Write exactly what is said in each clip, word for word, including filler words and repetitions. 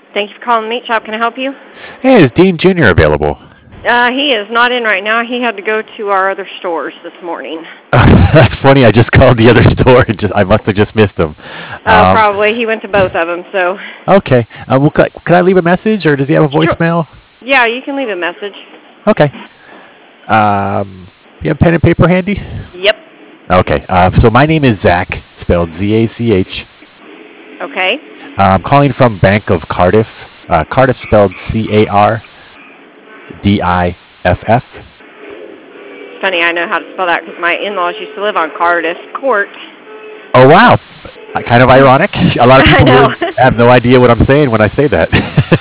Thank you for calling Meat Shop. Can I help you? Hey, is Dean Junior available? Uh, he is not in right now. He had to go to our other stores this morning. That's funny. I just called the other store and just I must have just missed him. Uh, Um, probably. He went to both of them, so. okay. Uh, well, could, I, could I leave a message, or does he have a Sure. voicemail? Yeah, you can leave a message. Okay. Um, you have pen and paper handy? Yep. Okay. Uh, so my name is Zach, spelled Z A C H. Okay. Uh, I'm calling from Bank of Cardiff. Uh, Cardiff spelled C A R D I F F. It's funny, I know how to spell that because my in-laws used to live on Cardiff Court. Oh, wow. Uh, Kind of ironic. A lot of I people know. would have no idea what I'm saying when I say that.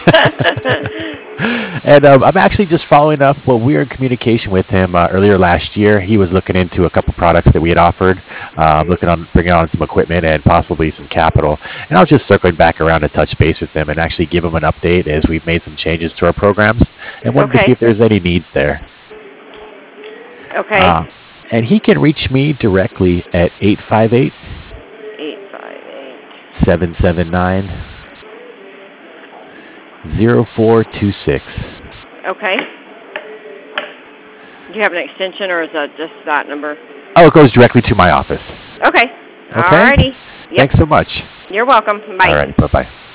And um, I'm actually just following up. Well, we were in communication with him uh, earlier last year. He was looking into a couple products that we had offered, um, looking on bringing on some equipment and possibly some capital. And I was just circling back around to touch base with him and actually give him an update as we've made some changes to our programs and wanted to see Okay. if there's any needs there. Okay. Uh, and he can reach me directly at eight five eight, eight five eight. seven seven nine, zero four two six. Okay. Do you have an extension, or is that just that number? Oh, it goes directly to my office. Okay. Okay. Alrighty. Yep. Thanks so much. You're welcome. Bye. All right. Bye-bye.